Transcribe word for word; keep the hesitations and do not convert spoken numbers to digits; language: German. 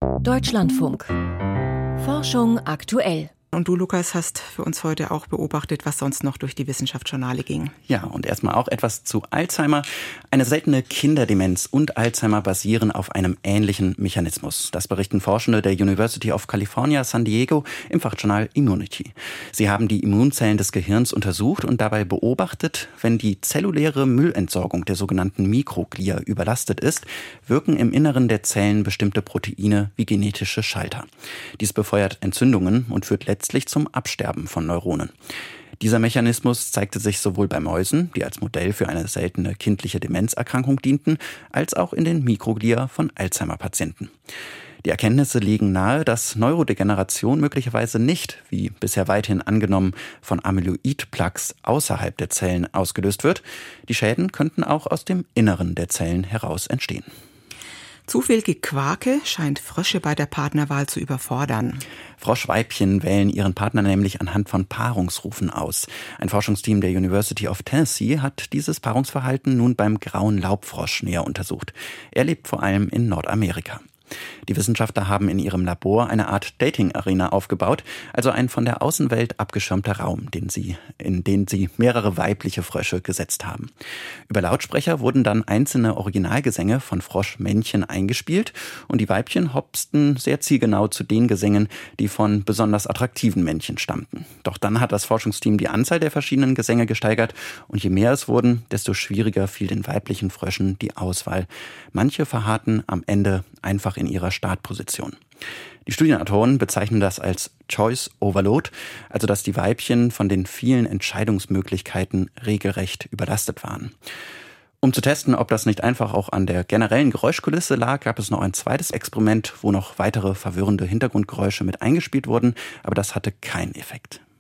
Deutschlandfunk. Forschung aktuell. Und du, Lukas, hast für uns heute auch beobachtet, was sonst noch durch die Wissenschaftsjournale ging. Ja, und erstmal auch etwas zu Alzheimer. Eine seltene Kinderdemenz und Alzheimer basieren auf einem ähnlichen Mechanismus. Das berichten Forschende der University of California, San Diego im Fachjournal Immunity. Sie haben die Immunzellen des Gehirns untersucht und dabei beobachtet, wenn die zelluläre Müllentsorgung der sogenannten Mikroglia überlastet ist, wirken im Inneren der Zellen bestimmte Proteine wie genetische Schalter. Dies befeuert Entzündungen und führt letztlich letztlich zum Absterben von Neuronen. Dieser Mechanismus zeigte sich sowohl bei Mäusen, die als Modell für eine seltene kindliche Demenzerkrankung dienten, als auch in den Mikroglia von Alzheimer-Patienten. Die Erkenntnisse legen nahe, dass Neurodegeneration möglicherweise nicht, wie bisher weithin angenommen, von Amyloid-Plaques außerhalb der Zellen ausgelöst wird. Die Schäden könnten auch aus dem Inneren der Zellen heraus entstehen. Zu viel Gequake scheint Frösche bei der Partnerwahl zu überfordern. Froschweibchen wählen ihren Partner nämlich anhand von Paarungsrufen aus. Ein Forschungsteam der University of Tennessee hat dieses Paarungsverhalten nun beim grauen Laubfrosch näher untersucht. Er lebt vor allem in Nordamerika. Die Wissenschaftler haben in ihrem Labor eine Art Dating-Arena aufgebaut, also ein von der Außenwelt abgeschirmter Raum, den sie, in den sie mehrere weibliche Frösche gesetzt haben. Über Lautsprecher wurden dann einzelne Originalgesänge von Froschmännchen eingespielt und die Weibchen hopsten sehr zielgenau zu den Gesängen, die von besonders attraktiven Männchen stammten. Doch dann hat das Forschungsteam die Anzahl der verschiedenen Gesänge gesteigert und je mehr es wurden, desto schwieriger fiel den weiblichen Fröschen die Auswahl. Manche verharrten am Ende einfach in ihrer Startposition. Die Studienautoren bezeichnen das als Choice Overload, also dass die Weibchen von den vielen Entscheidungsmöglichkeiten regelrecht überlastet waren. Um zu testen, ob das nicht einfach auch an der generellen Geräuschkulisse lag, gab es noch ein zweites Experiment, wo noch weitere verwirrende Hintergrundgeräusche mit eingespielt wurden, aber das hatte keinen Effekt.